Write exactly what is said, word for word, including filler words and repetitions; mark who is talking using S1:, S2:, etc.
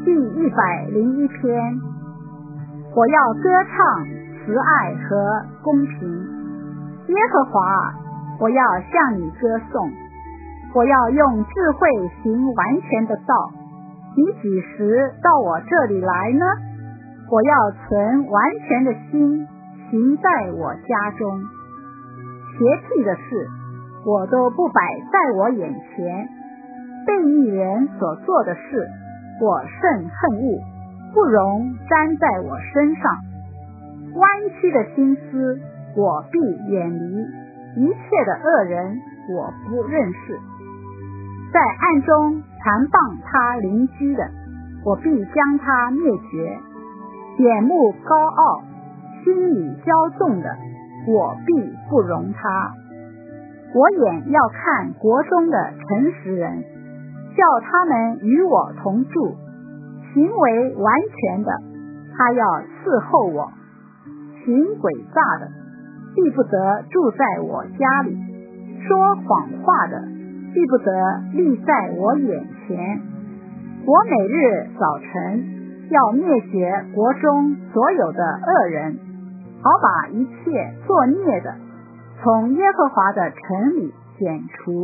S1: 第一百零一篇。我要歌唱慈爱和公平。耶和华，我要向你歌颂，我要用智慧行完全的道。你几时到我这里来呢？我要存完全的心行在我家中。邪僻的事我都不摆在我眼前，悖逆人所做的事我甚恨恶，不容沾在我身上。弯曲的心思我必远离，一切的恶人我不认识。在暗中残谤他邻居的，我必将他灭绝。眼目高傲心里骄纵的，我必不容他。我眼要看国中的诚实人，叫他们与我同住。行为完全的，他要伺候我；行诡诈的，必不得住在我家里；说谎话的，必不得立在我眼前。我每日早晨要灭绝国中所有的恶人，好把一切作孽的从耶和华的城里剪除。